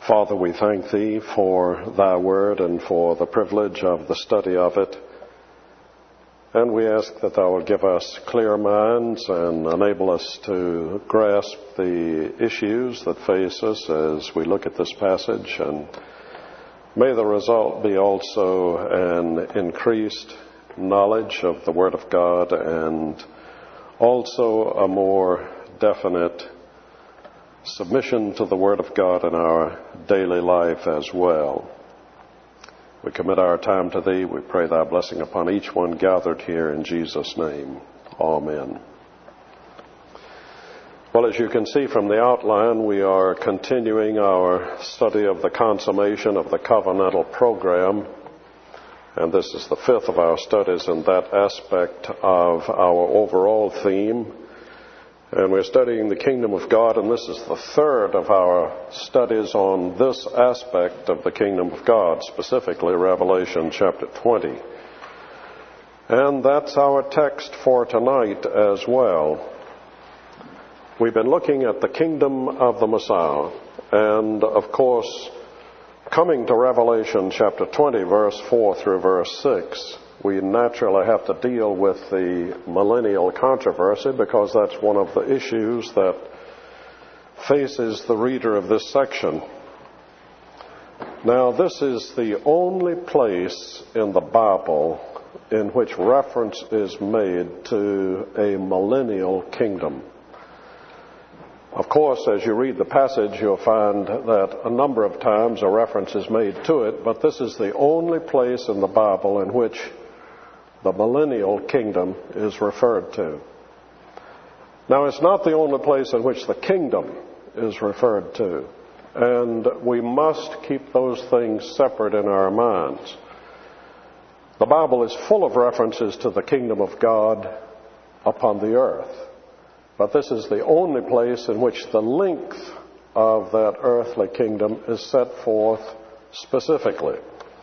Father, we thank Thee for Thy Word and for the privilege of the study of it. And we ask that Thou will give us clear minds and enable us to grasp the issues that face us as we look at this passage. And may the result be also an increased knowledge of the Word of God and also a more definite submission to the Word of God in our daily life as well. We commit our time to Thee. We pray Thy blessing upon each one gathered here in Jesus' name. Amen. Well, as you can see from the outline, we are continuing our study of the consummation of the covenantal program. And this is the fifth of our studies in that aspect of our overall theme. And we're studying the kingdom of God, and this is the third of our studies on this aspect of the kingdom of God, specifically Revelation chapter 20. And that's our text for tonight as well. We've been looking at the kingdom of the Messiah, and of course, coming to Revelation chapter 20, verse 4 through verse 6, we naturally have to deal with the millennial controversy because that's one of the issues that faces the reader of this section. Now, this is the only place in the Bible in which reference is made to a millennial kingdom. Of course, as you read the passage, you'll find that a number of times a reference is made to it, but this is the only place in the Bible in which the millennial kingdom is referred to. Now, it's not the only place in which the kingdom is referred to, and we must keep those things separate in our minds. The Bible is full of references to the kingdom of God upon the earth, but this is the only place in which the length of that earthly kingdom is set forth specifically.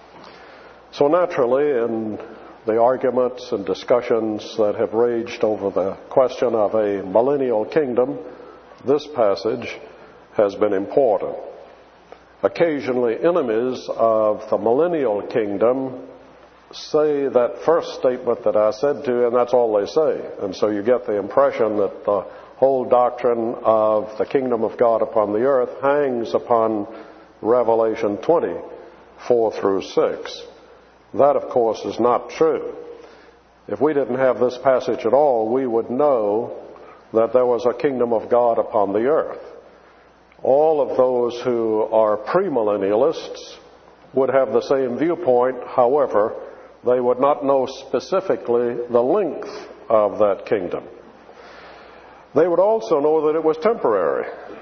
So naturally, in the arguments and discussions that have raged over the question of a millennial kingdom, this passage has been important. Occasionally, enemies of the millennial kingdom say that first statement that I said to you, and that's all they say. And so you get the impression that the whole doctrine of the kingdom of God upon the earth hangs upon Revelation 20, 4 through 6. That, of course, is not true. If we didn't have this passage at all, we would know that there was a kingdom of God upon the earth. All of those who are premillennialists would have the same viewpoint. However, they would not know specifically the length of that kingdom. They would also know that it was temporary.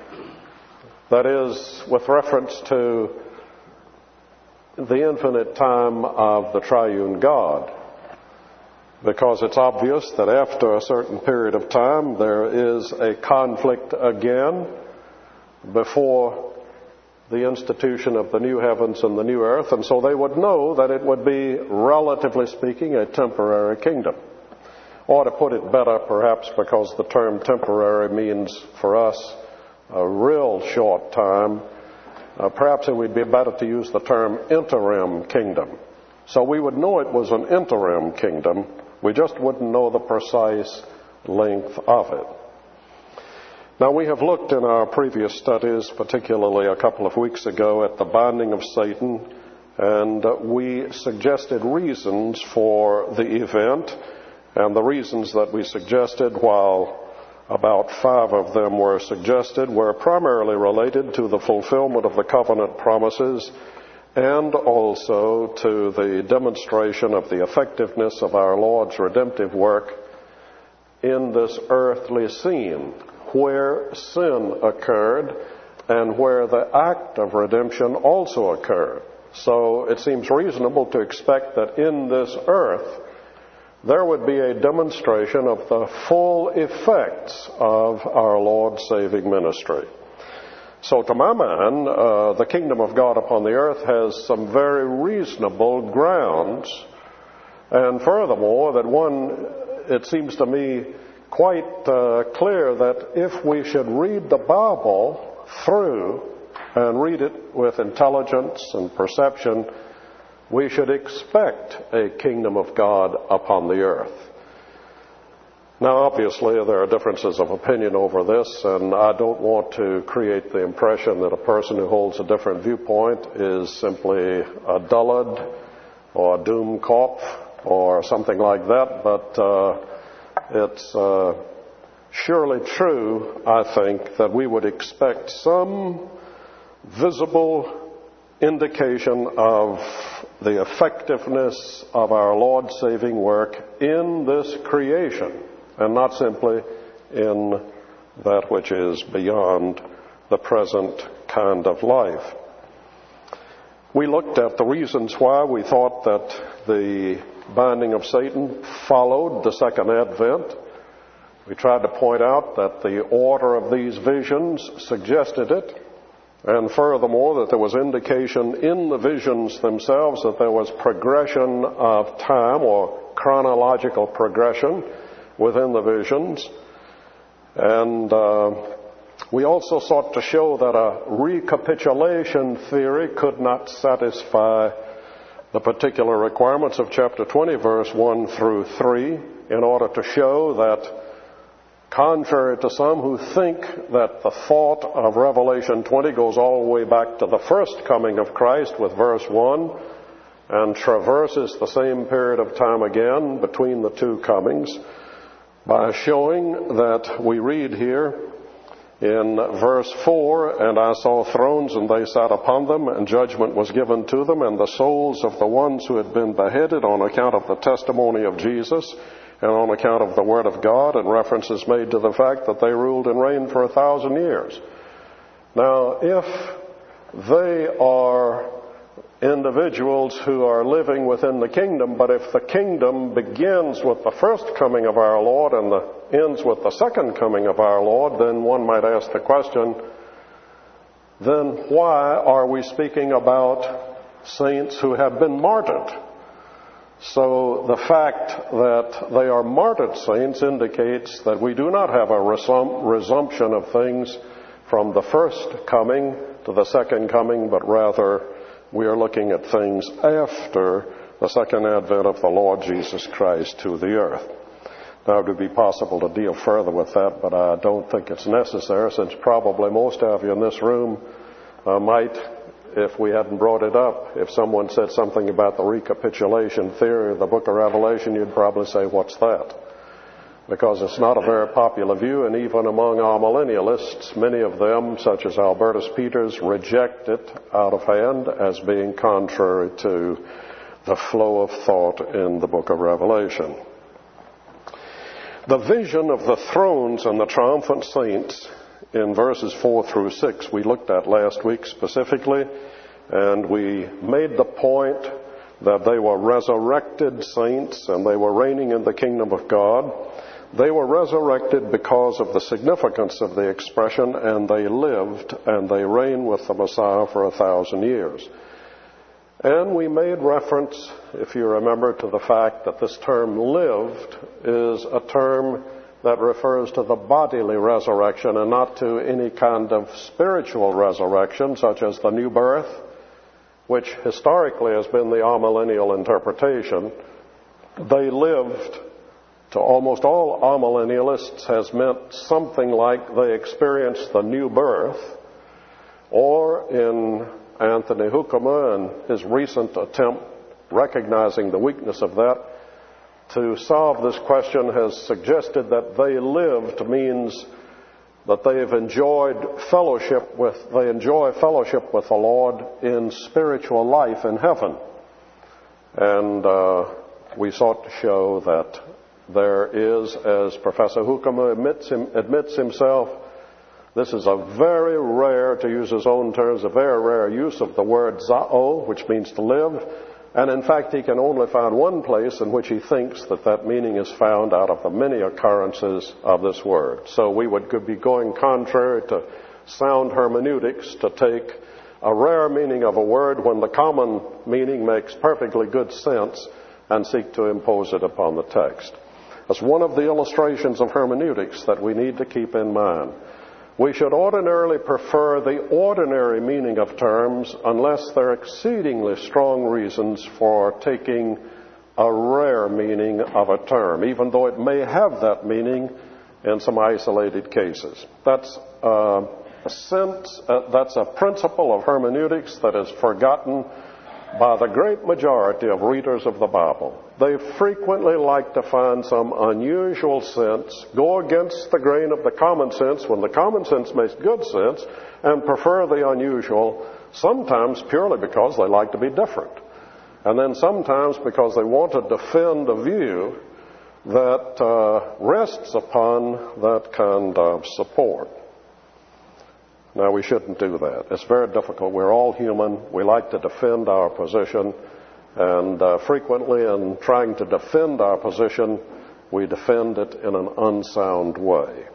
That is, with reference to the infinite time of the triune God, because it's obvious that after a certain period of time there is a conflict again before the institution of the new heavens and the new earth, and so they would know that it would be, relatively speaking, a temporary kingdom. Or to put it better, perhaps because the term temporary means for us a real short time, perhaps it would be better to use the term interim kingdom. So we would know it was an interim kingdom. We just wouldn't know the precise length of it. Now, we have looked in our previous studies, particularly a couple of weeks ago, at the binding of Satan, and we suggested reasons for the event. And the reasons that we suggested, while about 5 of them were suggested, were primarily related to the fulfillment of the covenant promises and also to the demonstration of the effectiveness of our Lord's redemptive work in this earthly scene, where sin occurred and where the act of redemption also occurred. So it seems reasonable to expect that in this earth there would be a demonstration of the full effects of our Lord's saving ministry. So to my mind, the kingdom of God upon the earth has some very reasonable grounds. And furthermore, it seems to me quite clear that if we should read the Bible through and read it with intelligence and perception, we should expect a kingdom of God upon the earth. Now, obviously, there are differences of opinion over this, and I don't want to create the impression that a person who holds a different viewpoint is simply a dullard or a doomkopf or something like that, but it's surely true, I think, that we would expect some visible indication of the effectiveness of our Lord's saving work in this creation, and not simply in that which is beyond the present kind of life. We looked at the reasons why we thought that the binding of Satan followed the second advent. We tried to point out that the order of these visions suggested it, and furthermore that there was indication in the visions themselves that there was progression of time or chronological progression within the visions. And we also sought to show that a recapitulation theory could not satisfy the particular requirements of chapter 20, verse 1 through 3, in order to show that, contrary to some who think that the thought of Revelation 20 goes all the way back to the first coming of Christ with verse 1 and traverses the same period of time again between the two comings, by showing that we read here in verse 4, "And I saw thrones, and they sat upon them, and judgment was given to them, and the souls of the ones who had been beheaded on account of the testimony of Jesus and on account of the Word of God," and references made to the fact that they ruled and reigned for 1,000 years. Now, if they are individuals who are living within the kingdom, but if the kingdom begins with the first coming of our Lord and ends with the second coming of our Lord, then one might ask the question, then why are we speaking about saints who have been martyred? So the fact that they are martyred saints indicates that we do not have a resumption of things from the first coming to the second coming, but rather we are looking at things after the second advent of the Lord Jesus Christ to the earth. Now, it would be possible to deal further with that, but I don't think it's necessary, since probably most of you in this room might, if we hadn't brought it up, if someone said something about the recapitulation theory of the book of Revelation, you'd probably say, "What's that?" Because it's not a very popular view, and even among our millennialists, many of them, such as Albertus Peters, reject it out of hand as being contrary to the flow of thought in the book of Revelation. The vision of the thrones and the triumphant saints in verses 4 through 6 we looked at last week specifically, and we made the point that they were resurrected saints and they were reigning in the kingdom of God. They were resurrected because of the significance of the expression, and they lived and they reigned with the Messiah for 1,000 years. And we made reference, if you remember, to the fact that this term lived is a term that refers to the bodily resurrection and not to any kind of spiritual resurrection, such as the new birth, which historically has been the amillennial interpretation. They lived, to almost all amillennialists, has meant something like they experienced the new birth, or in Anthony Hoekema and his recent attempt recognizing the weakness of that to solve this question has suggested that they lived means that they enjoy fellowship with the Lord in spiritual life in heaven. And we sought to show that there is, as Professor Hoekema admits himself, this is a very rare, to use his own terms, a very rare use of the word zao, which means to live. And in fact, he can only find one place in which he thinks that that meaning is found out of the many occurrences of this word. So we would be going contrary to sound hermeneutics to take a rare meaning of a word when the common meaning makes perfectly good sense and seek to impose it upon the text. That's one of the illustrations of hermeneutics that we need to keep in mind. We should ordinarily prefer the ordinary meaning of terms unless there are exceedingly strong reasons for taking a rare meaning of a term, even though it may have that meaning in some isolated cases. That's a principle of hermeneutics that is forgotten by the great majority of readers of the Bible. They frequently like to find some unusual sense, go against the grain of the common sense when the common sense makes good sense, and prefer the unusual, sometimes purely because they like to be different. And then sometimes because they want to defend a view that rests upon that kind of support. Now, we shouldn't do that. It's very difficult. We're all human. We like to defend our position. And frequently in trying to defend our position, we defend it in an unsound way.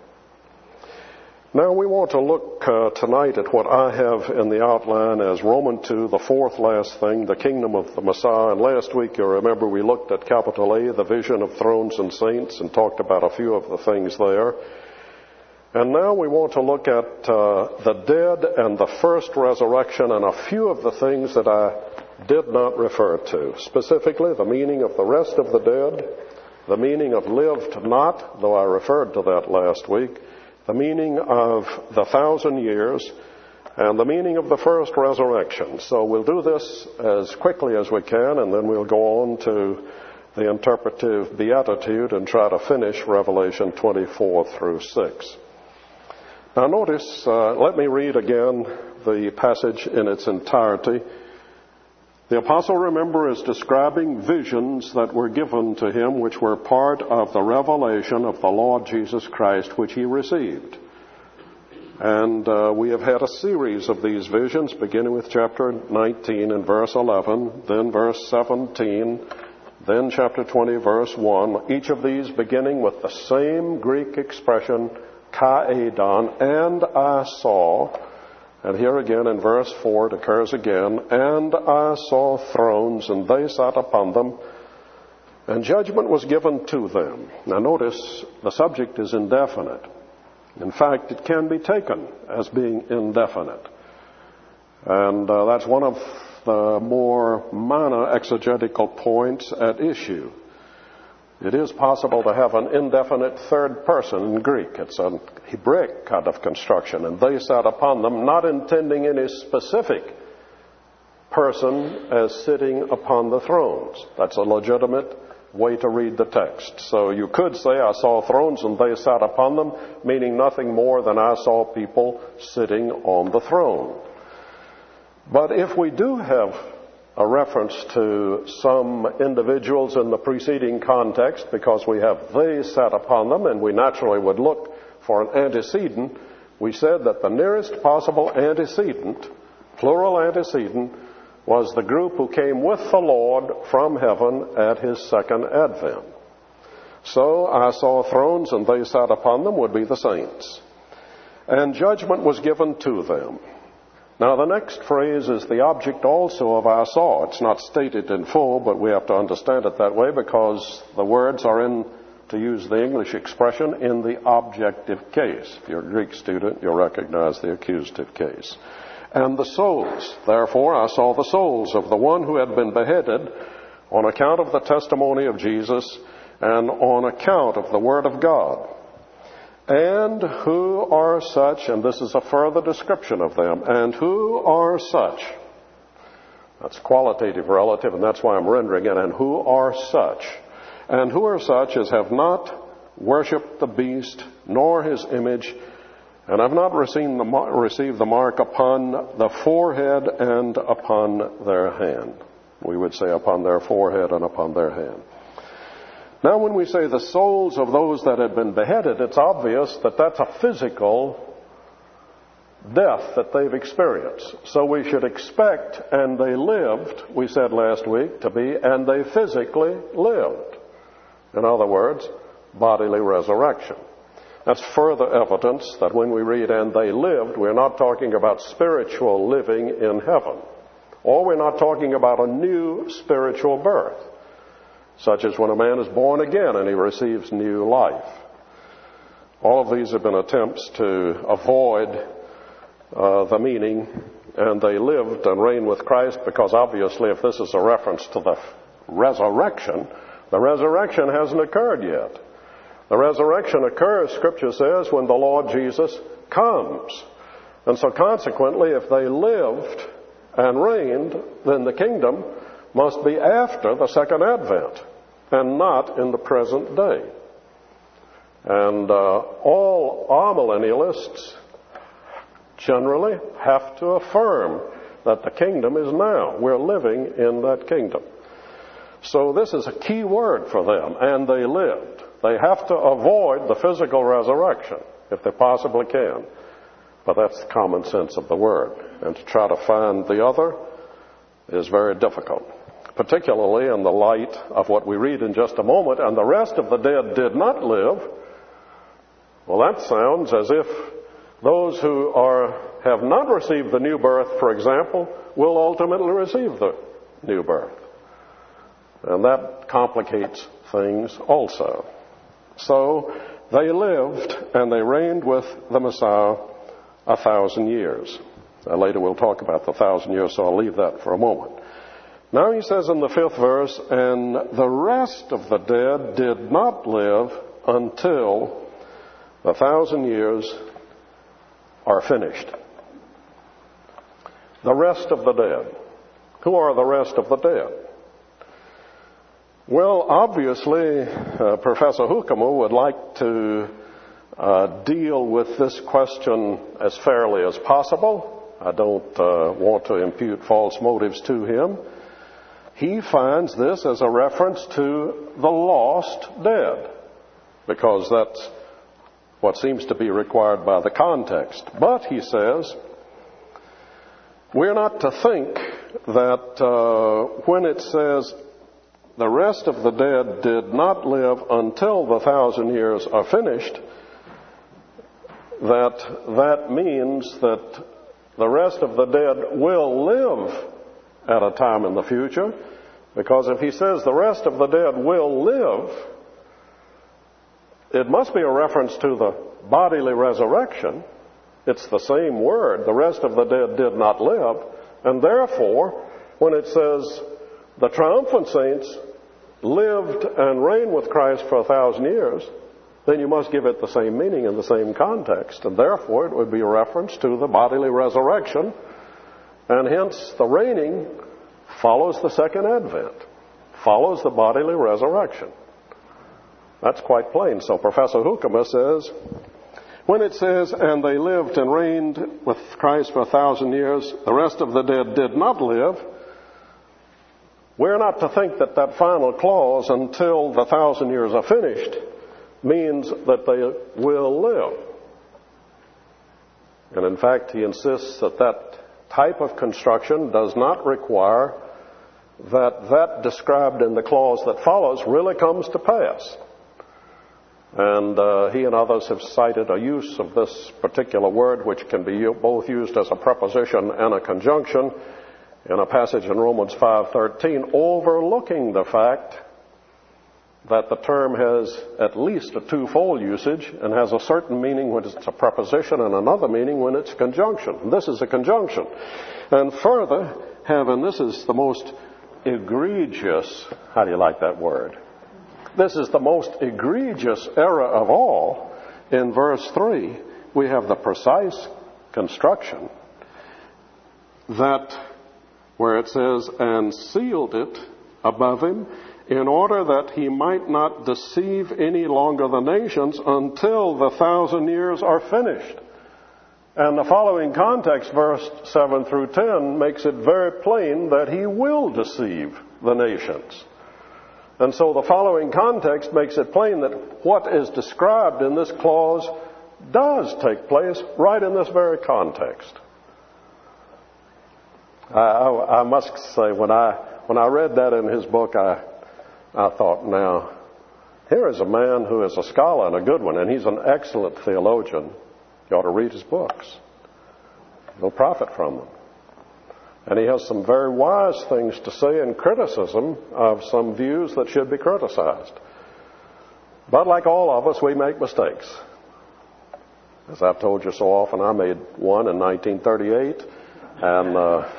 Now, we want to look tonight at what I have in the outline as Romans 2, the fourth last thing, the kingdom of the Messiah. And last week, you remember, we looked at capital A, the vision of thrones and saints, and talked about a few of the things there. And now we want to look at the dead and the first resurrection and a few of the things that I did not refer to. Specifically, the meaning of the rest of the dead, the meaning of lived not, though I referred to that last week, the meaning of the 1,000 years, and the meaning of the first resurrection. So we'll do this as quickly as we can, and then we'll go on to the interpretive beatitude and try to finish Revelation 24 through 6. Now notice, let me read again the passage in its entirety. The apostle, remember, is describing visions that were given to him, which were part of the revelation of the Lord Jesus Christ, which he received. And we have had a series of these visions, beginning with chapter 19 and verse 11, then verse 17, then chapter 20, verse 1, each of these beginning with the same Greek expression, kaedon, and I saw, and here again in verse 4 it occurs again, and I saw thrones, and they sat upon them, and judgment was given to them. Now notice, the subject is indefinite. In fact, it can be taken as being indefinite. And that's one of the more minor exegetical points at issue. It is possible to have an indefinite third person in Greek. It's a Hebraic kind of construction. And they sat upon them, not intending any specific person as sitting upon the thrones. That's a legitimate way to read the text. So you could say, I saw thrones and they sat upon them, meaning nothing more than I saw people sitting on the throne. But if we do have a reference to some individuals in the preceding context, because we have they sat upon them, and we naturally would look for an antecedent, we said that the nearest possible antecedent, plural antecedent, was the group who came with the Lord from heaven at his second advent. So I saw thrones and they sat upon them would be the saints. And judgment was given to them. Now the next phrase is the object also of I saw. It's not stated in full, but we have to understand it that way because the words are in, to use the English expression, in the objective case. If you're a Greek student, you'll recognize the accusative case. And the souls, therefore I saw the souls of the one who had been beheaded on account of the testimony of Jesus and on account of the word of God. And who are such, and this is a further description of them, and who are such, that's qualitative relative, and that's why I'm rendering it, and who are such as have not worshipped the beast, nor his image, and have not received the mark upon the forehead and upon their hand. We would say upon their forehead and upon their hand. Now when we say the souls of those that had been beheaded, it's obvious that that's a physical death that they've experienced. So we should expect, and they lived, we said last week, to be, and they physically lived. In other words, bodily resurrection. That's further evidence that when we read, and they lived, we're not talking about spiritual living in heaven. Or we're not talking about a new spiritual birth, such as when a man is born again and he receives new life. All of these have been attempts to avoid the meaning, and they lived and reigned with Christ, because obviously if this is a reference to the resurrection hasn't occurred yet. The resurrection occurs, Scripture says, when the Lord Jesus comes. And so consequently, if they lived and reigned, then the kingdom must be after the second advent and not in the present day. And all amillennialists generally have to affirm that the kingdom is now. We're living in that kingdom. So this is a key word for them, and they lived. They have to avoid the physical resurrection if they possibly can. But that's the common sense of the word. And to try to find the other is very difficult, particularly in the light of what we read in just a moment. And the rest of the dead did not live. Well, that sounds as if those who have not received the new birth, for example, will ultimately receive the new birth. And that complicates things also. So they lived and they reigned with the Messiah 1,000 years. Later we'll talk about the 1,000 years, so I'll leave that for a moment. Now he says in the 5th verse, and the rest of the dead did not live until the 1,000 years are finished. The rest of the dead. Who are the rest of the dead? Well, obviously, Professor Hukamu would like to deal with this question as fairly as possible. I don't want to impute false motives to him. He finds this as a reference to the lost dead, because that's what seems to be required by the context. But, he says, we're not to think that when it says the rest of the dead did not live until the 1,000 years are finished, that means that the rest of the dead will live at a time in the future. Because if he says the rest of the dead will live, it must be a reference to the bodily resurrection. It's the same word. The rest of the dead did not live. And therefore, when it says the triumphant saints lived and reigned with Christ for 1,000 years, then you must give it the same meaning in the same context. And therefore, it would be a reference to the bodily resurrection. And hence, the reigning follows the second advent, follows the bodily resurrection. That's quite plain. So Professor Hukamu says, when it says, and they lived and reigned with Christ for 1,000 years, the rest of the dead did not live, we're not to think that that final clause, until the 1,000 years are finished, means that they will live. And in fact, he insists that that type of construction does not require that described in the clause that follows really comes to pass. And he and others have cited a use of this particular word, which can be both used as a preposition and a conjunction, in a passage in Romans 5:13, overlooking the fact that the term has at least a twofold usage and has a certain meaning when it's a preposition and another meaning when it's a conjunction. And this is a conjunction. And further, this is the most egregious, how do you like that word? This is the most egregious error of all. In verse 3, we have the precise construction that where it says, and sealed it above him, in order that he might not deceive any longer the nations until the 1,000 years are finished. And the following context, verse 7 through 10, makes it very plain that he will deceive the nations. And so the following context makes it plain that what is described in this clause does take place right in this very context. I must say, when I read that in his book, I thought, now, here is a man who is a scholar and a good one, and he's an excellent theologian. You ought to read his books. You'll profit from them. And he has some very wise things to say in criticism of some views that should be criticized. But like all of us, we make mistakes. As I've told you so often, I made one in 1938, and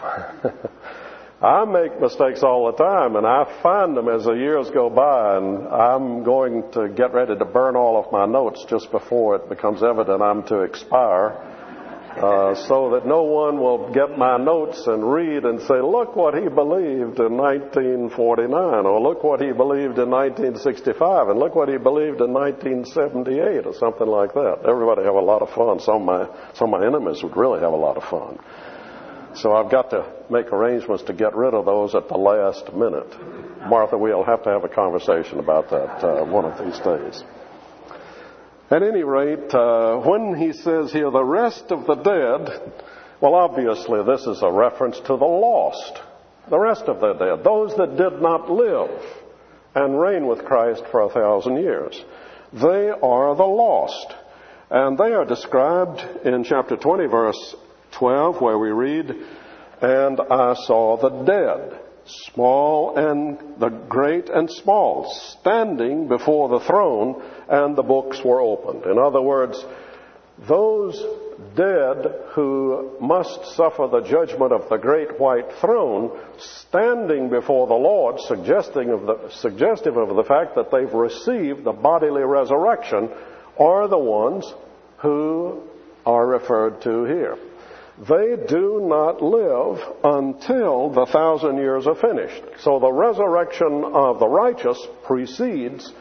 I make mistakes all the time, and I find them as the years go by, and I'm going to get ready to burn all of my notes just before it becomes evident I'm to expire, so that no one will get my notes and read and say, look what he believed in 1949, or look what he believed in 1965, and look what he believed in 1978, or something like that. Everybody have a lot of fun. Some of my enemies would really have a lot of fun. So I've got to make arrangements to get rid of those at the last minute. Martha, we'll have to have a conversation about that one of these days. At any rate, when he says here, the rest of the dead, well, obviously this is a reference to the lost. The rest of the dead, those that did not live and reign with Christ for 1,000 years. They are the lost. And they are described in chapter 20, verse 12, where we read, and I saw the dead, small and the great and small, standing before the throne, and the books were opened. In other words, those dead who must suffer the judgment of the great white throne, standing before the Lord, suggestive of the fact that they've received the bodily resurrection, are the ones who are referred to here. They do not live until the 1,000 years are finished. So the resurrection of the righteous precedes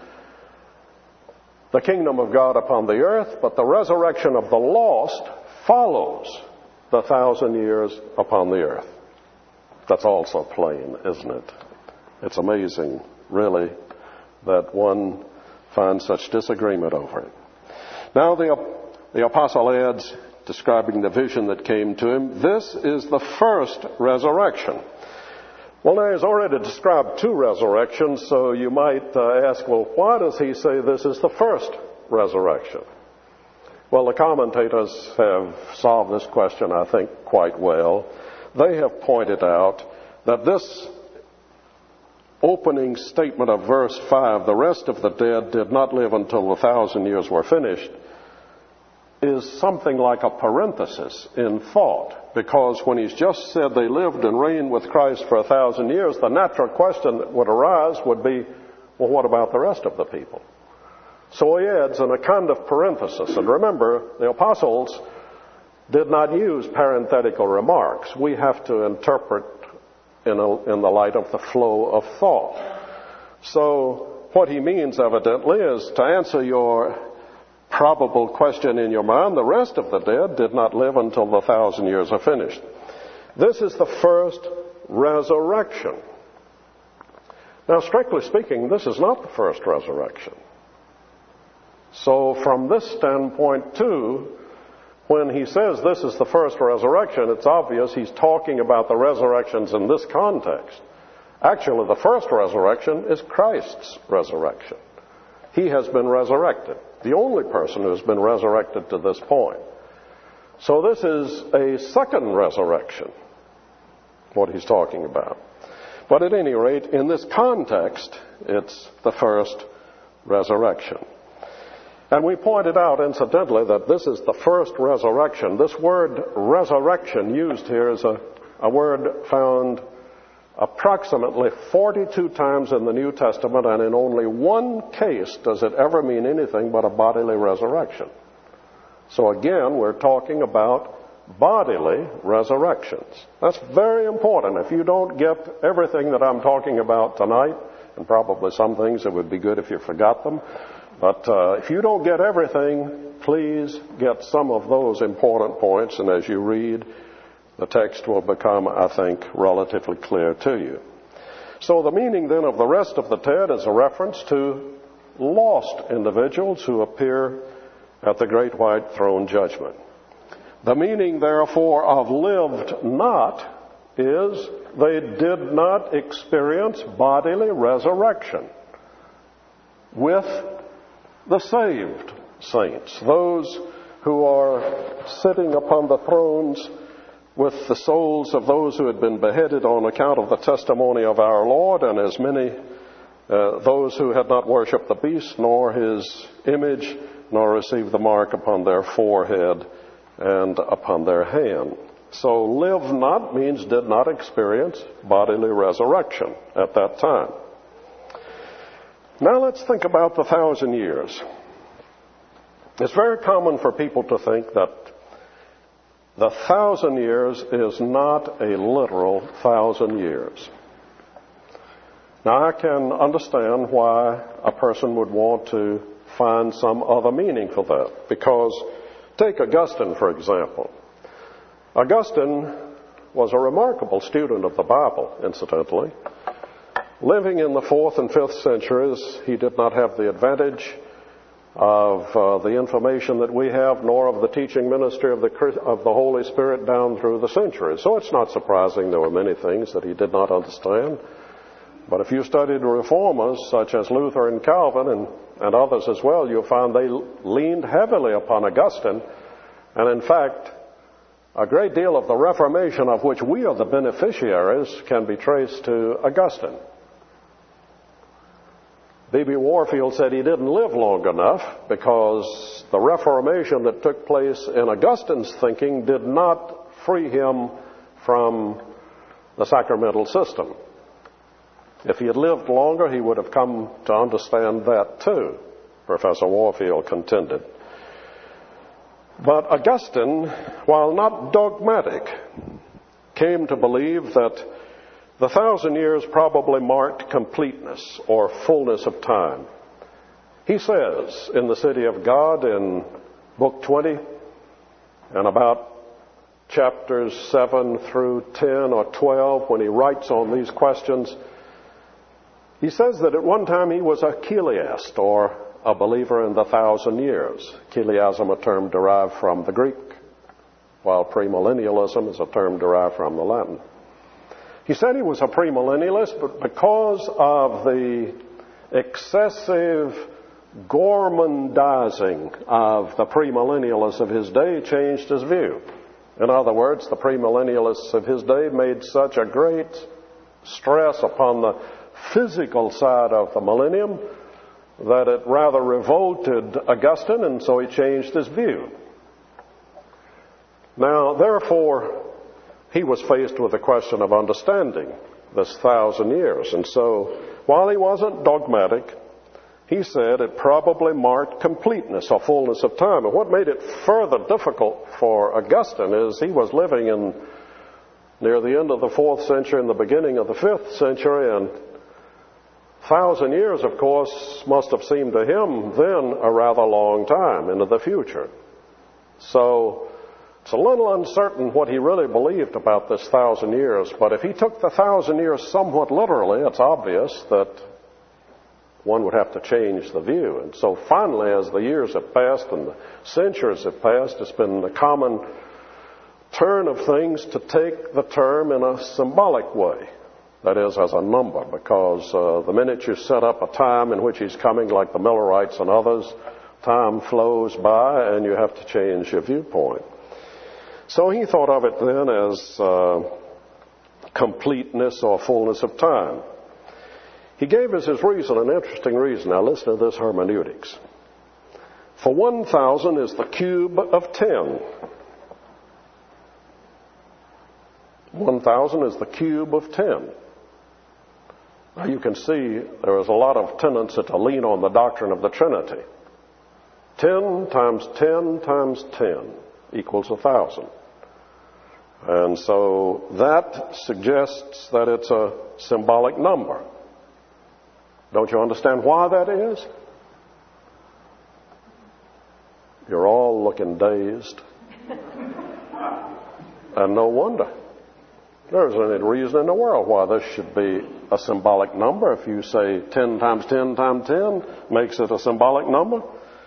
the kingdom of God upon the earth, but the resurrection of the lost follows the 1,000 years upon the earth. That's also plain, isn't it? It's amazing, really, that one finds such disagreement over it. Now the apostle adds, describing the vision that came to him, this is the first resurrection. Well, now he's already described two resurrections, so you might ask, well, why does he say this is the first resurrection? Well, the commentators have solved this question, I think, quite well. They have pointed out that this opening statement of verse 5, the rest of the dead did not live until the 1,000 years were finished, is something like a parenthesis in thought, because when he's just said they lived and reigned with Christ for 1,000 years, the natural question that would arise would be, well, what about the rest of the people? So he adds in a kind of parenthesis. And remember, the apostles did not use parenthetical remarks. We have to interpret in the light of the flow of thought. So what he means, evidently, is to answer your probable question in your mind, the rest of the dead did not live until the 1,000 years are finished. This is the first resurrection. Now, strictly speaking, this is not the first resurrection. So from this standpoint, too, when he says this is the first resurrection, it's obvious he's talking about the resurrections in this context. Actually, the first resurrection is Christ's resurrection. He has been resurrected, the only person who has been resurrected to this point. So this is a second resurrection, what he's talking about. But at any rate, in this context, it's the first resurrection. And we pointed out, incidentally, that this is the first resurrection. This word resurrection used here is a word found approximately 42 times in the New Testament, and in only one case does it ever mean anything but a bodily resurrection. So again, we're talking about bodily resurrections. That's very important. If you don't get everything that I'm talking about tonight, and probably some things it would be good if you forgot them, but if you don't get everything, please get some of those important points, and as you read, the text will become, I think, relatively clear to you. So the meaning then of the rest of the dead is a reference to lost individuals who appear at the great white throne judgment. The meaning, therefore, of lived not is they did not experience bodily resurrection with the saved saints, those who are sitting upon the thrones with the souls of those who had been beheaded on account of the testimony of our Lord, and as many those who had not worshipped the beast nor his image, nor receive the mark upon their forehead and upon their hand. So live not means did not experience bodily resurrection at that time. Now let's think about the 1,000 years. It's very common for people to think that the 1,000 years is not a literal 1,000 years. Now I can understand why a person would want to find some other meaning for that. Because take Augustine, for example. Augustine was a remarkable student of the Bible, incidentally. Living in the 4th and 5th centuries, he did not have the advantage of the information that we have, nor of the teaching ministry of the Holy Spirit down through the centuries. So it's not surprising there were many things that he did not understand. But if you studied reformers such as Luther and Calvin and others as well, you'll find they leaned heavily upon Augustine. And in fact, a great deal of the Reformation of which we are the beneficiaries can be traced to Augustine. B.B. Warfield said he didn't live long enough because the Reformation that took place in Augustine's thinking did not free him from the sacramental system. If he had lived longer, he would have come to understand that too, Professor Warfield contended. But Augustine, while not dogmatic, came to believe that the 1,000 years probably marked completeness or fullness of time. He says in The City of God in Book 20, and about chapters 7 through 10 or 12, when he writes on these questions, he says that at one time he was a chiliast, or a believer in the 1,000 years. Chiliasm, a term derived from the Greek, while premillennialism is a term derived from the Latin. He said he was a premillennialist, but because of the excessive gormandizing of the premillennialists of his day, changed his view. In other words, the premillennialists of his day made such a great stress upon the physical side of the millennium that it rather revolted Augustine, and so he changed his view. Now, therefore, he was faced with the question of understanding this 1,000 years. And so, while he wasn't dogmatic, he said it probably marked completeness or fullness of time. And what made it further difficult for Augustine is he was living in near the end of the 4th century and the beginning of the 5th century, and 1,000 years, of course, must have seemed to him then a rather long time into the future. So it's a little uncertain what he really believed about this 1,000 years, but if he took the 1,000 years somewhat literally, it's obvious that one would have to change the view. And so finally, as the years have passed and the centuries have passed, it's been the common turn of things to take the term in a symbolic way. That is, as a number, because the minute you set up a time in which he's coming, like the Millerites and others, time flows by and you have to change your viewpoint. So he thought of it then as completeness or fullness of time. He gave us his reason, an interesting reason. Now listen to this hermeneutics. For 1,000 is the cube of 10. 1,000 is the cube of 10. Now you can see there is a lot of tendency to lean on the doctrine of the Trinity. 10 times 10 times 10 equals 1,000. And so that suggests that it's a symbolic number. Don't you understand why that is? You're all looking dazed. And no wonder. There isn't any reason in the world why this should be a symbolic number. If you say 10 times 10 times 10 makes it a symbolic number.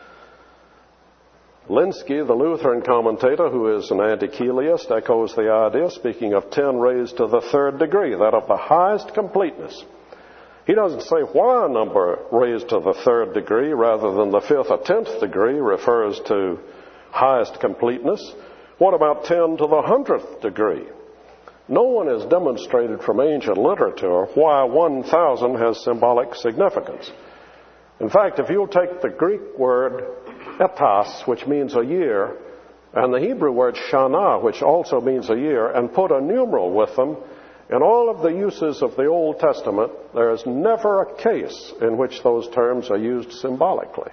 Linsky, the Lutheran commentator, who is an anti-Chiliast, echoes the idea, speaking of 10 raised to the 3rd degree, that of the highest completeness. He doesn't say why a number raised to the 3rd degree rather than the 5th or 10th degree refers to highest completeness. What about 10 to the 100th degree? No one has demonstrated from ancient literature why 1,000 has symbolic significance. In fact, if you'll take the Greek word etas, which means a year, and the Hebrew word shana, which also means a year, and put a numeral with them, in all of the uses of the Old Testament, there is never a case in which those terms are used symbolically.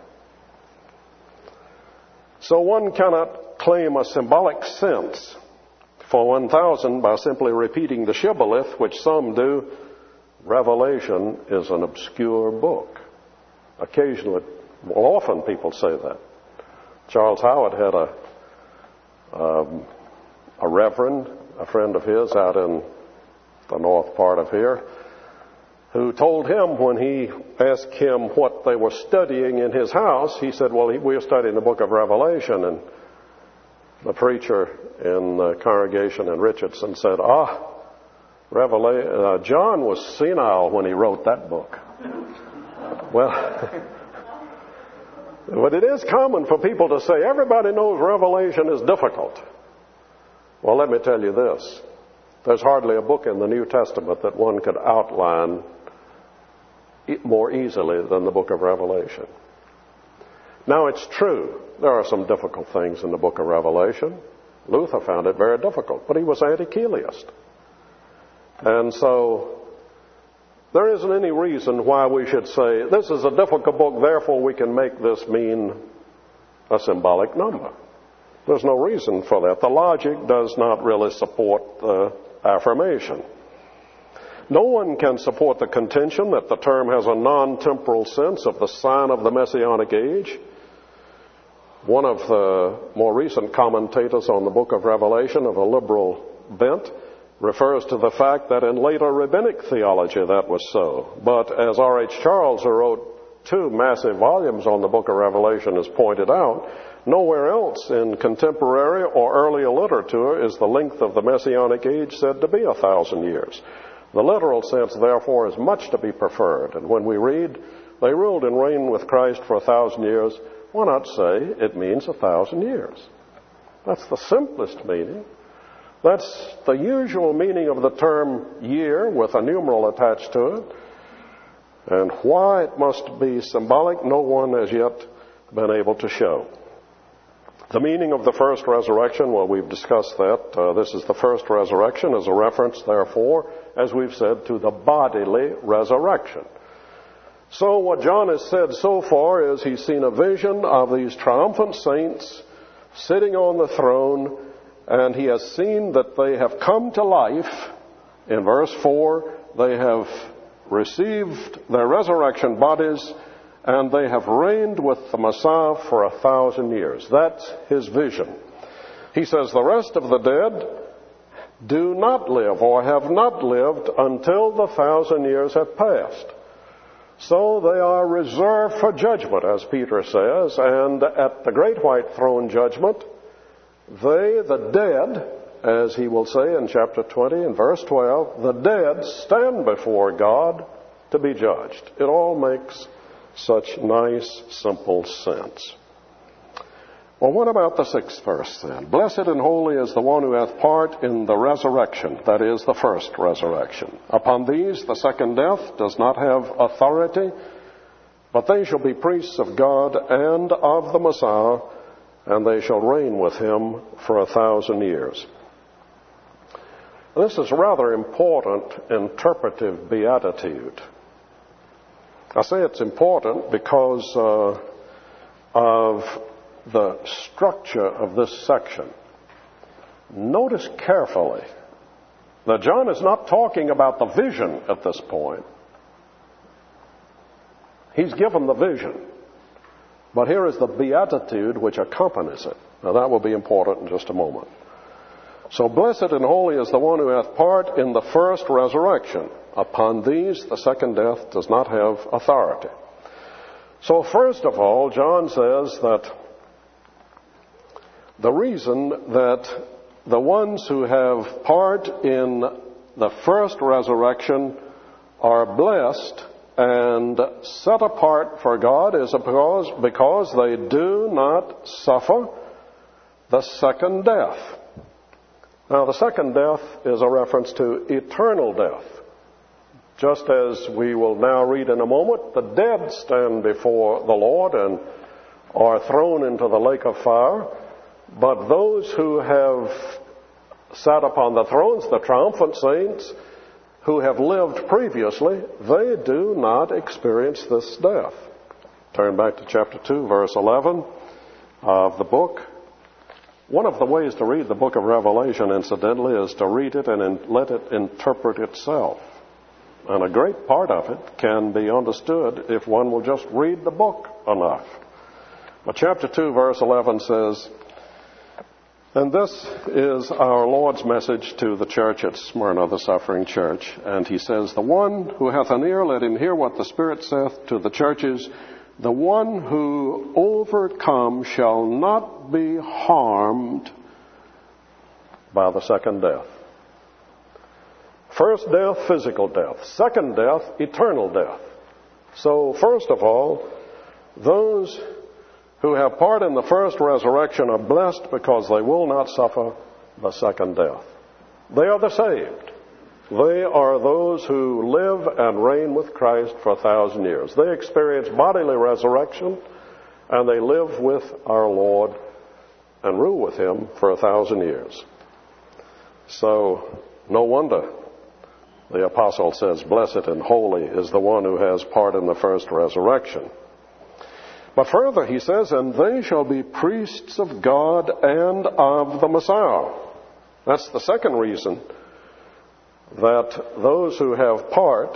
So one cannot claim a symbolic sense for 1,000 by simply repeating the shibboleth, which some do. Revelation is an obscure book. Occasionally, often people say that. Charles Howard had a reverend, a friend of his out in the north part of here, who told him when he asked him what they were studying in his house, he said, well, we are studying the book of Revelation. And the preacher in the congregation in Richardson said, John was senile when he wrote that book. Well, but it is common for people to say, everybody knows Revelation is difficult. Well, let me tell you this. There's hardly a book in the New Testament that one could outline more easily than the book of Revelation. Now, it's true, there are some difficult things in the book of Revelation. Luther found it very difficult, but he was anti-Cheleist. And so, there isn't any reason why we should say, this is a difficult book, therefore we can make this mean a symbolic number. There's no reason for that. The logic does not really support the affirmation. No one can support the contention that the term has a non-temporal sense of the sign of the Messianic age. One of the more recent commentators on the book of Revelation of a liberal bent refers to the fact that in later rabbinic theology that was so. But as R.H. Charles, who wrote 2 massive volumes on the book of Revelation, has pointed out, nowhere else in contemporary or earlier literature is the length of the Messianic age said to be 1,000 years. The literal sense, therefore, is much to be preferred. And when we read, they ruled and reigned with Christ for 1,000 years, why not say it means 1,000 years? That's the simplest meaning. That's the usual meaning of the term year with a numeral attached to it. And why it must be symbolic, no one has yet been able to show. The meaning of the first resurrection, well, we've discussed that. This is the first resurrection as a reference, therefore, as we've said, to the bodily resurrection. So what John has said so far is he's seen a vision of these triumphant saints sitting on the throne, and he has seen that they have come to life. In verse 4, they have received their resurrection bodies, and they have reigned with the Messiah for 1,000 years. That's his vision. He says the rest of the dead do not live or have not lived until the 1,000 years have passed. So they are reserved for judgment, as Peter says, and at the great white throne judgment, they, the dead, as he will say in chapter 20 and verse 12, the dead stand before God to be judged. It all makes such nice, simple sense. Well, what about the 6th verse then? Blessed and holy is the one who hath part in the resurrection, that is, the first resurrection. Upon these the second death does not have authority, but they shall be priests of God and of the Messiah, and they shall reign with him for 1,000 years. This is a rather important interpretive beatitude. I say it's important because of the structure of this section. Notice carefully that John is not talking about the vision at this point. He's given the vision. But here is the beatitude which accompanies it. Now that will be important in just a moment. So blessed and holy is the one who hath part in the first resurrection. Upon these the second death does not have authority. So first of all, John says that the reason that the ones who have part in the first resurrection are blessed and set apart for God is because they do not suffer the second death. Now, the second death is a reference to eternal death. Just as we will now read in a moment, the dead stand before the Lord, and are thrown into the lake of fire. But those who have sat upon the thrones, the triumphant saints, who have lived previously, they do not experience this death. Turn back to chapter 2, verse 11 of the book. One of the ways to read the book of Revelation, incidentally, is to read it and let it interpret itself. And a great part of it can be understood if one will just read the book enough. But chapter 2, verse 11 says, and this is our Lord's message to the church at Smyrna, the suffering church. And he says, the one who hath an ear, let him hear what the Spirit saith to the churches. The one who overcomes shall not be harmed by the second death. First death, physical death. Second death, eternal death. So, first of all, those who have part in the first resurrection are blessed because they will not suffer the second death. They are the saved. They are those who live and reign with Christ for 1,000 years. They experience bodily resurrection, and they live with our Lord and rule with Him for 1,000 years. So, no wonder the apostle says, blessed and holy is the one who has part in the first resurrection. But further, he says, and they shall be priests of God and of the Messiah. That's the second reason that those who have part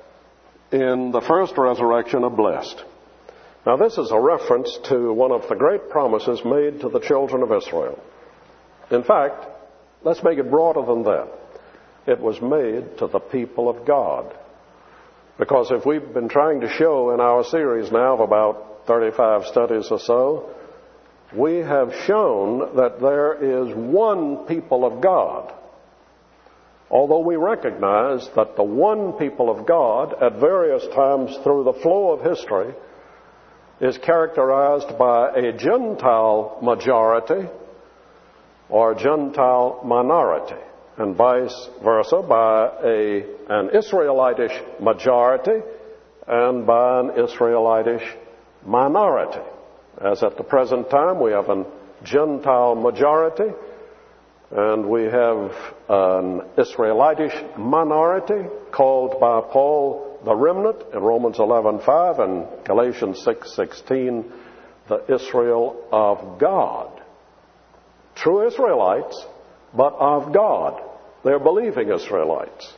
in the first resurrection are blessed. Now, this is a reference to one of the great promises made to the children of Israel. In fact, let's make it broader than that. It was made to the people of God. Because if we've been trying to show in our series now of about 35 studies or so, we have shown that there is one people of God. Although we recognize that the one people of God at various times through the flow of history is characterized by a Gentile majority or Gentile minority, and vice versa, by an Israelitish majority and by an Israelitish minority. As at the present time, we have an Gentile majority and we have an Israelitish minority called by Paul the remnant in Romans 11:5 and Galatians 6:16, the Israel of God. True Israelites, but of God. They're believing Israelites.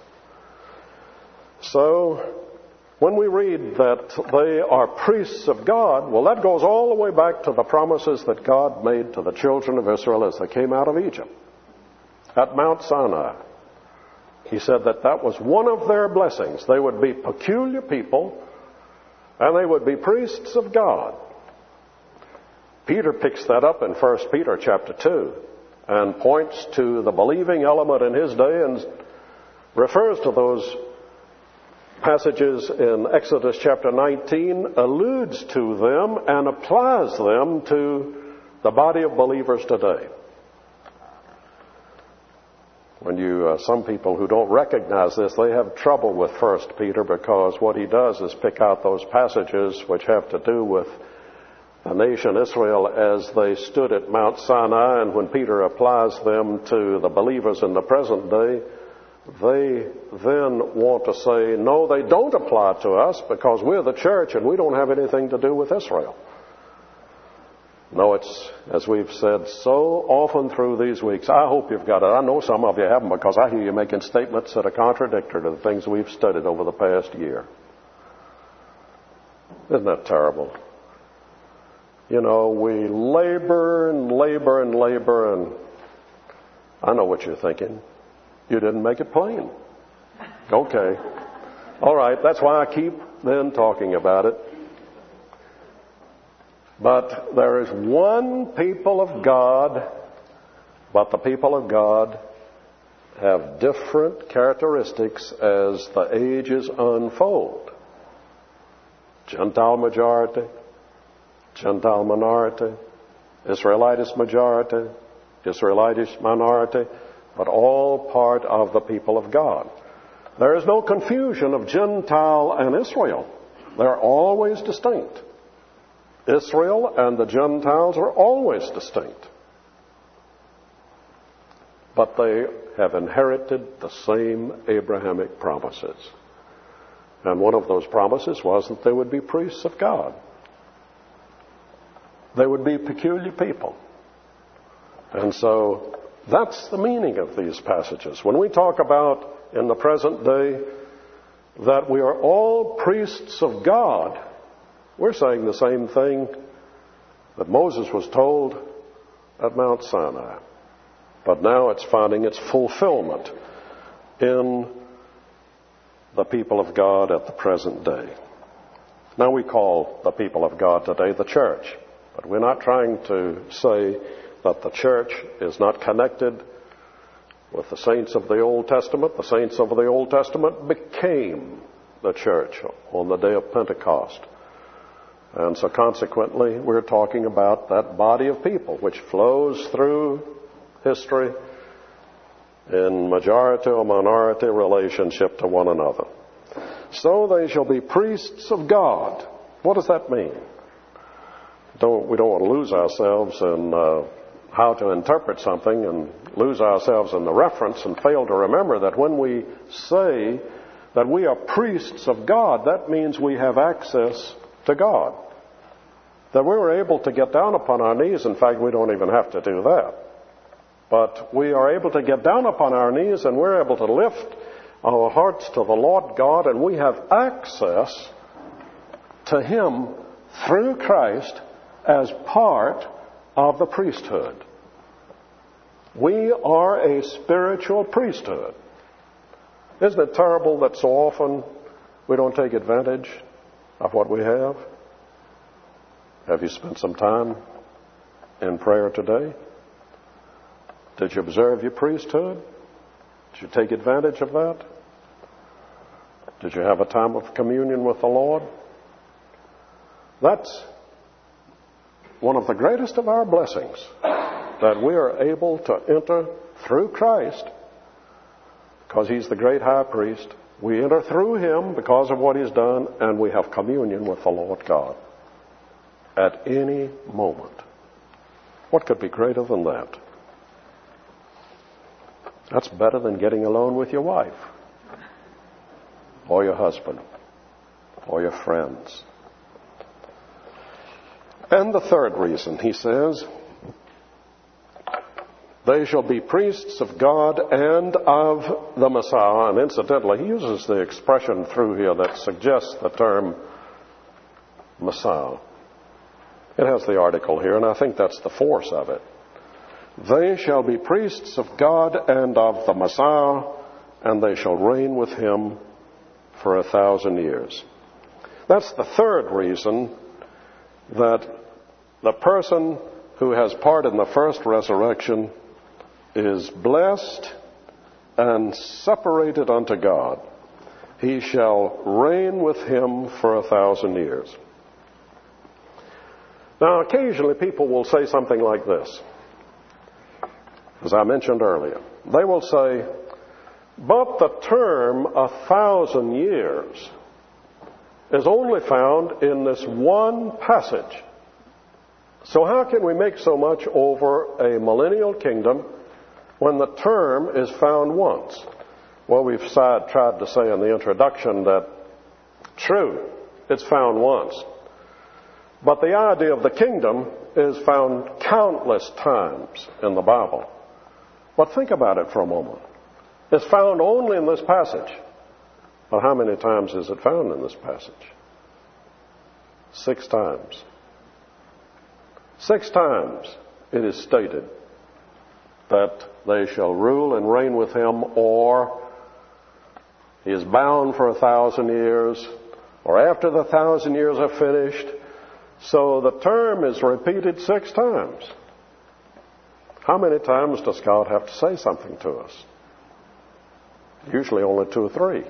So, when we read that they are priests of God, well, that goes all the way back to the promises that God made to the children of Israel as they came out of Egypt. At Mount Sinai, He said that that was one of their blessings. They would be peculiar people, and they would be priests of God. Peter picks that up in 1 Peter chapter 2 and points to the believing element in his day and refers to those passages in Exodus chapter 19, alludes to them and applies them to the body of believers today. Some people who don't recognize this, they have trouble with 1 Peter because what he does is pick out those passages which have to do with the nation Israel as they stood at Mount Sinai, and when Peter applies them to the believers in the present day, they then want to say, no, they don't apply to us because we're the church and we don't have anything to do with Israel. No, it's, as we've said so often through these weeks, I hope you've got it. I know some of you haven't because I hear you making statements that are contradictory to the things we've studied over the past year. Isn't that terrible? You know, we labor and labor and labor, and I know what you're thinking. You didn't make it plain. Okay. All right, that's why I keep then talking about it. But there is one people of God, but the people of God have different characteristics as the ages unfold. Gentile majority, Gentile minority, Israelitish majority, Israelitish minority, but all part of the people of God. There is no confusion of Gentile and Israel. They're always distinct. Israel and the Gentiles are always distinct. But they have inherited the same Abrahamic promises. And one of those promises was that they would be priests of God. They would be peculiar people. And so that's the meaning of these passages. When we talk about in the present day that we are all priests of God, we're saying the same thing that Moses was told at Mount Sinai. But now it's finding its fulfillment in the people of God at the present day. Now we call the people of God today the church. But we're not trying to say that the church is not connected with the saints of the Old Testament. The saints of the Old Testament became the church on the day of Pentecost. And so consequently, we're talking about that body of people which flows through history in majority or minority relationship to one another. So they shall be priests of God. What does that mean? We don't want to lose ourselves in how to interpret something and lose ourselves in the reference and fail to remember that when we say that we are priests of God, that means we have access to God. That we were able to get down upon our knees. In fact, we don't even have to do that. But we are able to get down upon our knees and we're able to lift our hearts to the Lord God, and we have access to Him through Christ as part of the priesthood. We are a spiritual priesthood. Isn't it terrible that so often we don't take advantage of what we have? Have you spent some time in prayer today? Did you observe your priesthood? Did you take advantage of that? Did you have a time of communion with the Lord? That's one of the greatest of our blessings, that we are able to enter through Christ, because He's the great high priest. We enter through Him because of what He's done, and we have communion with the Lord God at any moment. What could be greater than that? That's better than getting alone with your wife, or your husband, or your friends. And the third reason, he says, they shall be priests of God and of the Messiah. And incidentally, he uses the expression through here that suggests the term Messiah. It has the article here, and I think that's the force of it. They shall be priests of God and of the Messiah, and they shall reign with Him for 1,000 years. That's the third reason that the person who has part in the first resurrection is blessed and separated unto God. He shall reign with Him for 1,000 years. Now, occasionally people will say something like this. As I mentioned earlier, they will say, but the term 1,000 years is only found in this one passage. So how can we make so much over a millennial kingdom when the term is found once? Well, we've tried to say in the introduction that, true, it's found once. But the idea of the kingdom is found countless times in the Bible. But think about it for a moment. It's found only in this passage. But how many times is it found in this passage? 6 times. 6 times it is stated that they shall rule and reign with Him, or He is bound for 1,000 years, or after the 1,000 years are finished. So the term is repeated 6 times. How many times does God have to say something to us? Usually only 2 or 3.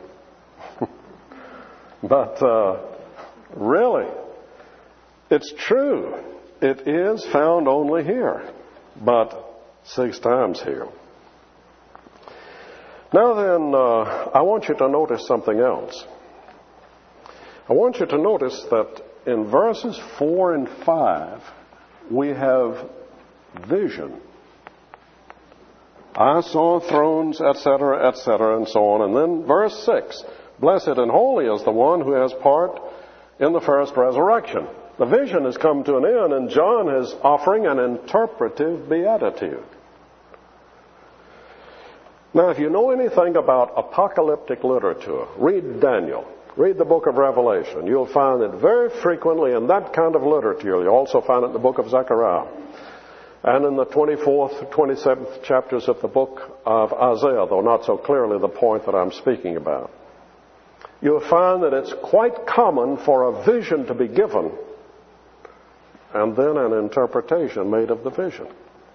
But really, it's true. It is found only here, but 6 times here. Now then, I want you to notice something else. I want you to notice that in verses 4 and 5, we have vision. I saw thrones, etc., etc., and so on. And then verse 6, blessed and holy is the one who has part in the first resurrection. The vision has come to an end, and John is offering an interpretive beatitude. Now, if you know anything about apocalyptic literature, read Daniel, read the book of Revelation. You'll find that very frequently in that kind of literature, you also find it in the book of Zechariah, and in the 24th, 27th chapters of the book of Isaiah, though not so clearly the point that I'm speaking about. You'll find that it's quite common for a vision to be given and then an interpretation made of the vision.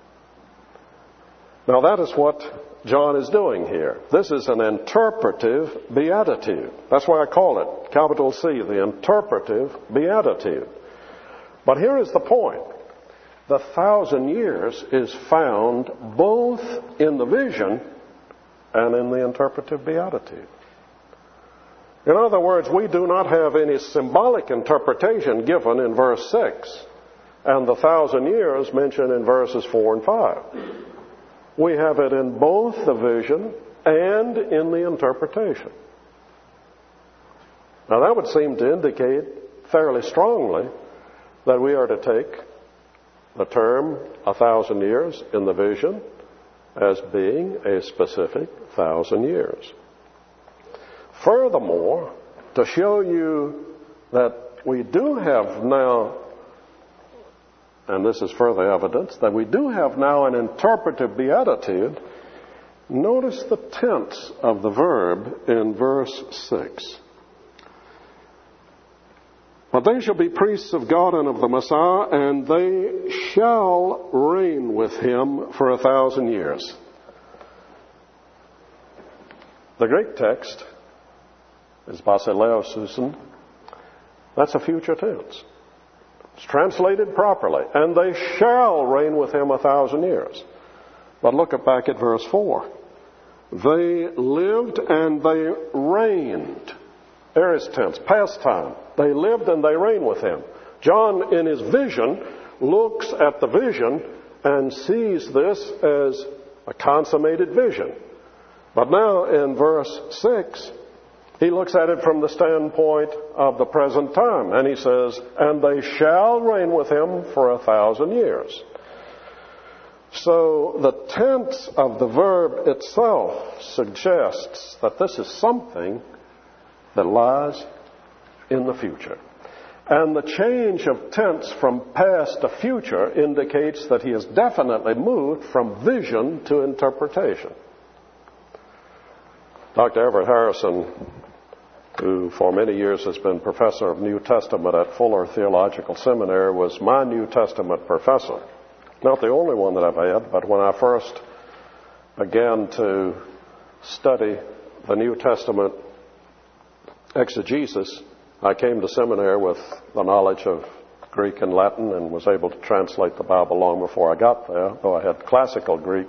Now that is what John is doing here. This is an interpretive beatitude. That's why I call it, capital C, the interpretive beatitude. But here is the point. The 1,000 years is found both in the vision and in the interpretive beatitude. In other words, we do not have any symbolic interpretation given in verse 6 and the 1,000 years mentioned in verses 4 and 5. We have it in both the vision and in the interpretation. Now that would seem to indicate fairly strongly that we are to take the term 1,000 years in the vision as being a specific 1,000 years. Furthermore, to show you that we do have now, and this is further evidence, that we do have now an interpretive beatitude, notice the tense of the verb in verse 6. But they shall be priests of God and of the Messiah, and they shall reign with him for 1,000 years. The Greek text is basileoususin. That's a future tense. It's translated properly. And they shall reign with him 1,000 years. But look back at verse 4. They lived and they reigned. Aorist tense, past time. They lived and they reigned with him. John, in his vision, looks at the vision and sees this as a consummated vision. But now in verse 6, he looks at it from the standpoint of the present time. And he says, and they shall reign with him for 1,000 years. So the tense of the verb itself suggests that this is something that lies in the future. And the change of tense from past to future indicates that he has definitely moved from vision to interpretation. Dr. Everett Harrison, who for many years has been professor of New Testament at Fuller Theological Seminary, was my New Testament professor. Not the only one that I've had, but when I first began to study the New Testament exegesis, I came to seminary with the knowledge of Greek and Latin and was able to translate the Bible long before I got there, though I had classical Greek.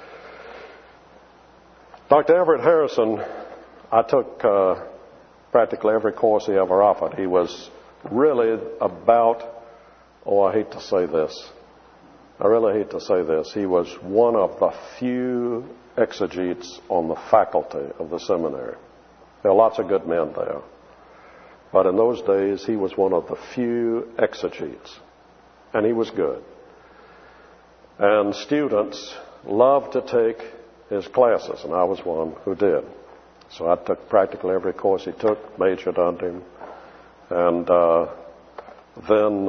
Dr. Everett Harrison, I took practically every course he ever offered. He was really about, I hate to say this. I really hate to say this. He was one of the few exegetes on the faculty of the seminary. There are lots of good men there. But in those days, he was one of the few exegetes. And he was good. And students loved to take his classes, and I was one who did. So I took practically every course he took, majored under him. And then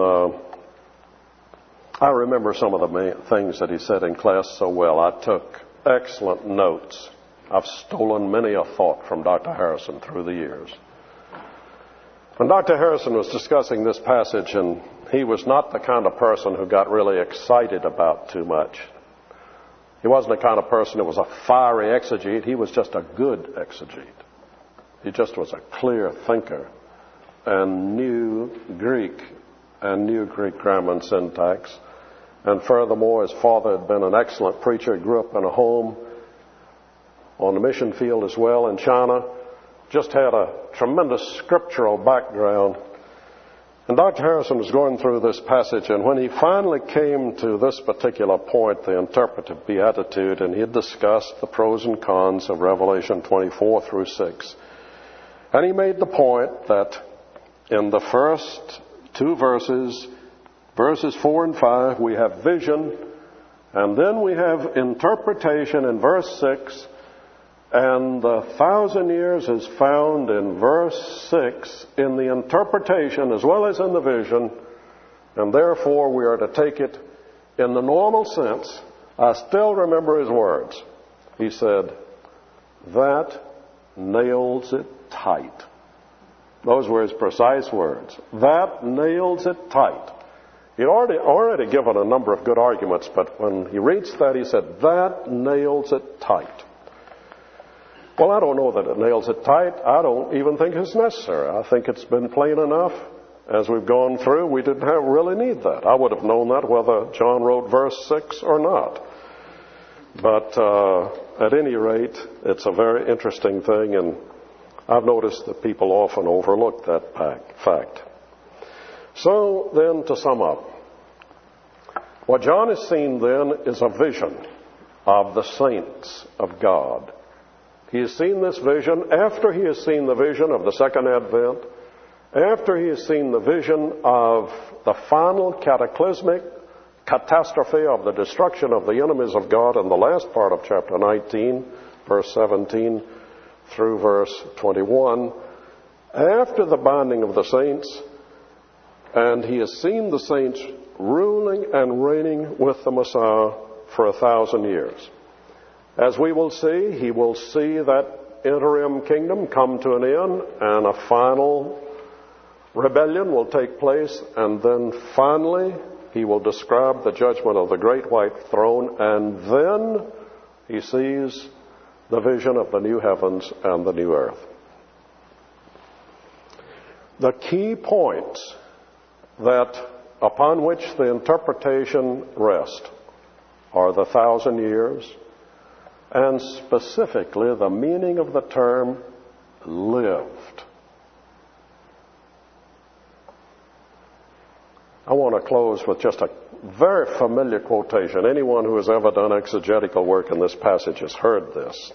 I remember some of the main things that he said in class so well. I took excellent notes. I've stolen many a thought from Dr. Harrison through the years. When Dr. Harrison was discussing this passage, and he was not the kind of person who got really excited about too much. He wasn't the kind of person who was a fiery exegete. He was just a good exegete. He just was a clear thinker and knew Greek and knew Greek grammar and syntax. And furthermore, his father had been an excellent preacher. He grew up in a home on the mission field as well in China. Just had a tremendous scriptural background. And Dr. Harrison was going through this passage, and when he finally came to this particular point, the interpretive beatitude, and he had discussed the pros and cons of Revelation 24 through 6, and he made the point that in the first two verses, verses 4 and 5, we have vision, and then we have interpretation in verse 6, and the 1,000 years is found in verse 6 in the interpretation as well as in the vision, and therefore we are to take it in the normal sense. I still remember his words. He said, "That nails it tight." Those were his precise words. That nails it tight. He'd already given a number of good arguments, but when he reached that, he said, "That nails it tight." Well, I don't know that it nails it tight. I don't even think it's necessary. I think it's been plain enough as we've gone through. We didn't really need that. I would have known that whether John wrote verse 6 or not. But at any rate, it's a very interesting thing, and I've noticed that people often overlook that fact. So then, to sum up, what John has seen then is a vision of the saints of God. He has seen this vision after he has seen the vision of the second advent, after he has seen the vision of the final cataclysmic catastrophe of the destruction of the enemies of God in the last part of chapter 19, verse 17 through verse 21, after the binding of the saints, and he has seen the saints ruling and reigning with the Messiah for 1,000 years. As we will see, he will see that interim kingdom come to an end, and a final rebellion will take place, and then finally he will describe the judgment of the great white throne, and then he sees the vision of the new heavens and the new earth. The key points that upon which the interpretation rests are the 1,000 years, and specifically the meaning of the term lived. I want to close with just a very familiar quotation. Anyone who has ever done exegetical work in this passage has heard this.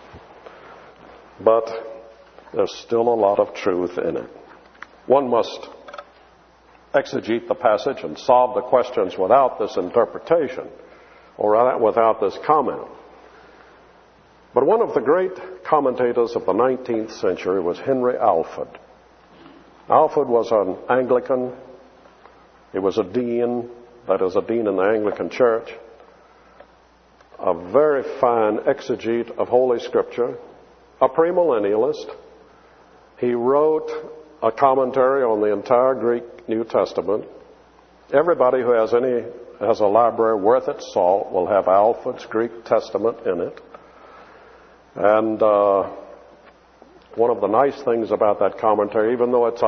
But there's still a lot of truth in it. One must exegete the passage and solve the questions without this interpretation or without this comment. But one of the great commentators of the 19th century was Henry Alford. Alford was an Anglican. He was a dean, that is, a dean in the Anglican Church, a very fine exegete of Holy Scripture, a premillennialist. He wrote a commentary on the entire Greek New Testament. Everybody who has a library worth its salt will have Alford's Greek Testament in it. And one of the nice things about that commentary, even though it's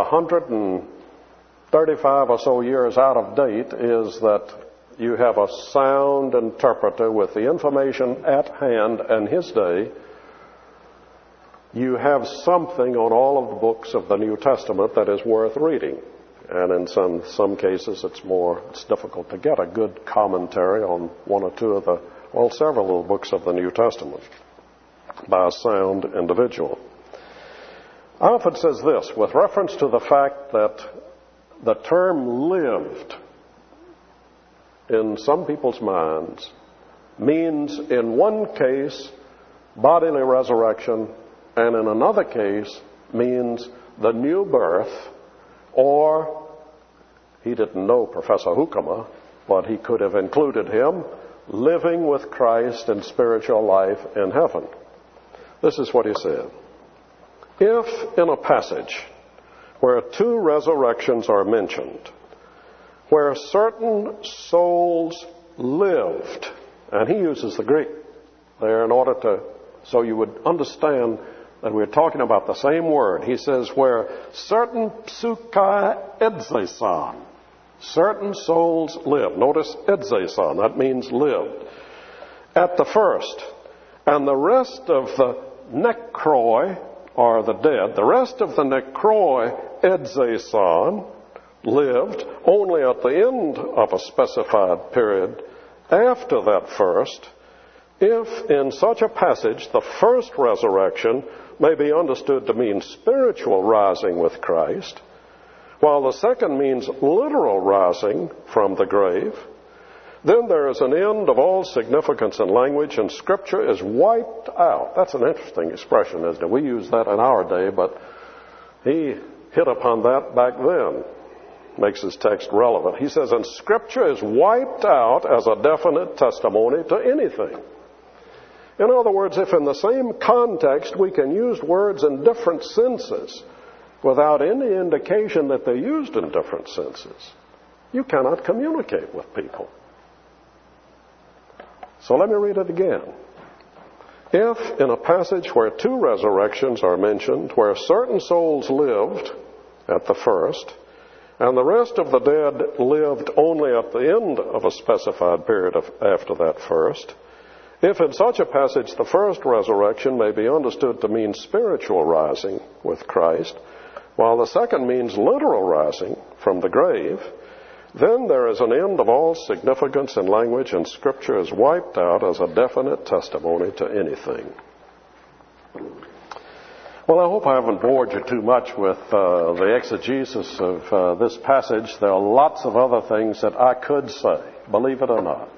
135 or so years out of date, is that you have a sound interpreter with the information at hand in his day. You have something on all of the books of the New Testament that is worth reading. And in some cases it's difficult to get a good commentary on one or two of several of the books of the New Testament by a sound individual. Alford says this with reference to the fact that the term lived in some people's minds means in one case bodily resurrection, and in another case means the new birth, or he didn't know Professor Hoekema, but he could have included him, living with Christ in spiritual life in heaven. This is what he said. If in a passage where two resurrections are mentioned, where certain souls lived, and he uses the Greek there in order so you would understand that we're talking about the same word. He says, where certain psykai edzesan, certain souls live. Notice edzesan, that means lived. At the first, and the rest of the necroi, or the dead, the rest of the necroi edzesan lived only at the end of a specified period after that first, if in such a passage the first resurrection may be understood to mean spiritual rising with Christ, while the second means literal rising from the grave, then there is an end of all significance in language, and Scripture is wiped out. That's an interesting expression, isn't it? We use that in our day, but he hit upon that back then. Makes his text relevant. He says, and Scripture is wiped out as a definite testimony to anything. In other words, if in the same context we can use words in different senses without any indication that they're used in different senses, you cannot communicate with people. So let me read it again. If in a passage where two resurrections are mentioned, where certain souls lived at the first, and the rest of the dead lived only at the end of a specified period after that first, if in such a passage the first resurrection may be understood to mean spiritual rising with Christ, while the second means literal rising from the grave, then there is an end of all significance in language, and Scripture is wiped out as a definite testimony to anything. Well, I hope I haven't bored you too much with the exegesis of this passage. There are lots of other things that I could say, believe it or not.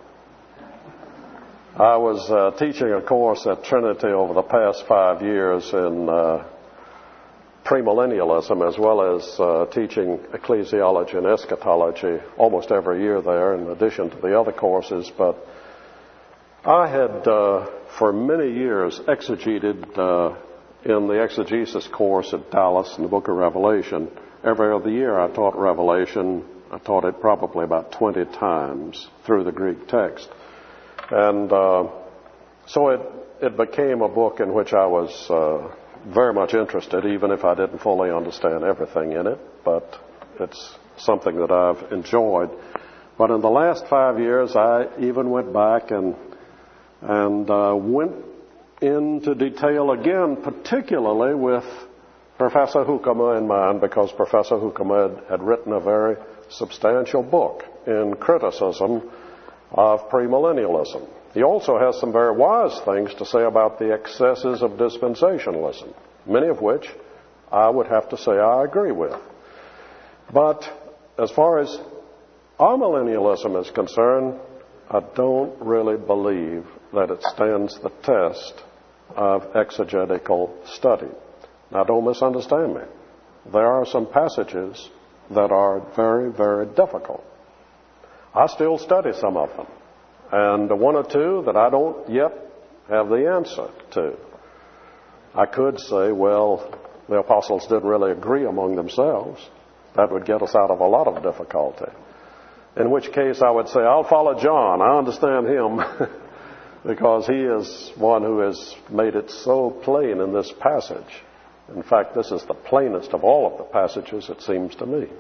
I was teaching a course at Trinity over the past 5 years in premillennialism, as well as teaching ecclesiology and eschatology almost every year there, in addition to the other courses. But I had, for many years, exegeted in the exegesis course at Dallas in the book of Revelation. Every other year I taught Revelation. I taught it probably about 20 times through the Greek text. And so it became a book in which I was very much interested, even if I didn't fully understand everything in it. But it's something that I've enjoyed. But in the last 5 years, I even went back and went into detail again, particularly with Professor Hoekema in mind, because Professor Hoekema had written a very substantial book in criticism of premillennialism. He also has some very wise things to say about the excesses of dispensationalism, many of which I would have to say I agree with. But as far as amillennialism is concerned, I don't really believe that it stands the test of exegetical study. Now, don't misunderstand me. There are some passages that are very, very difficult. I still study some of them, and one or two that I don't yet have the answer to. I could say, well, the apostles didn't really agree among themselves. That would get us out of a lot of difficulty. In which case I would say, I'll follow John. I understand him because he is one who has made it so plain in this passage. In fact, this is the plainest of all of the passages, it seems to me.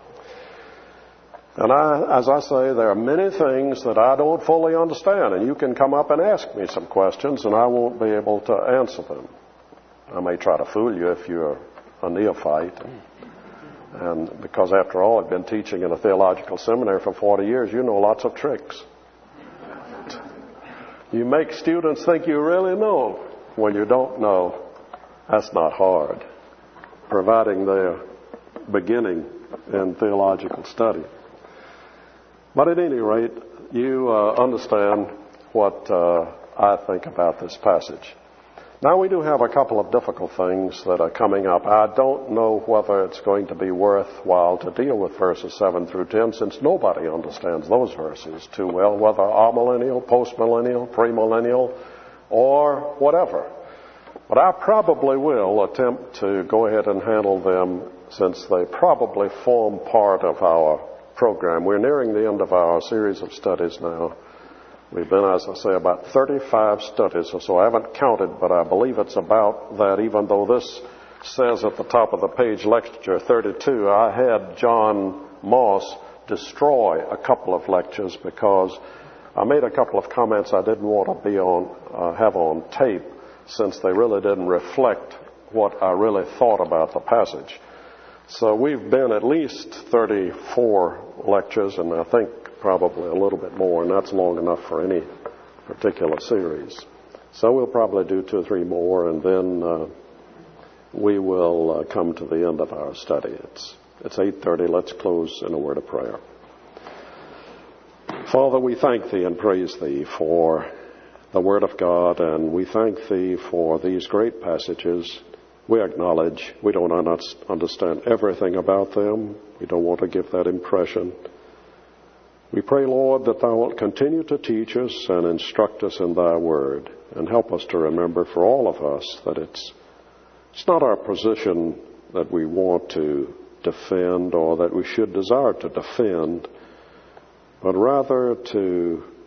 And as I say, there are many things that I don't fully understand, and you can come up and ask me some questions, and I won't be able to answer them. I may try to fool you if you're a neophyte. And because, after all, I've been teaching in a theological seminary for 40 years, you know lots of tricks. You make students think you really know when you don't know. That's not hard, providing they're beginning in theological study. But at any rate, you understand what I think about this passage. Now, we do have a couple of difficult things that are coming up. I don't know whether it's going to be worthwhile to deal with verses 7 through 10, since nobody understands those verses too well, whether amillennial, postmillennial, premillennial, or whatever. But I probably will attempt to go ahead and handle them, since they probably form part of our program. We're nearing the end of our series of studies now. We've been, as I say, about 35 studies or so. I haven't counted, but I believe it's about that, even though this says at the top of the page, lecture 32. I had John Moss destroy a couple of lectures because I made a couple of comments I didn't want to have on tape, since they really didn't reflect what I really thought about the passage. So we've been at least 34 lectures, and I think probably a little bit more, and that's long enough for any particular series. So we'll probably do 2 or 3 more, and then we will come to the end of our study. It's 8:30. Let's close in a word of prayer. Father, we thank Thee and praise Thee for the Word of God, and we thank Thee for these great passages. We acknowledge we don't understand everything about them. We don't want to give that impression. We pray, Lord, that Thou wilt continue to teach us and instruct us in Thy Word, and help us to remember for all of us that it's not our position that we want to defend or that we should desire to defend, but rather to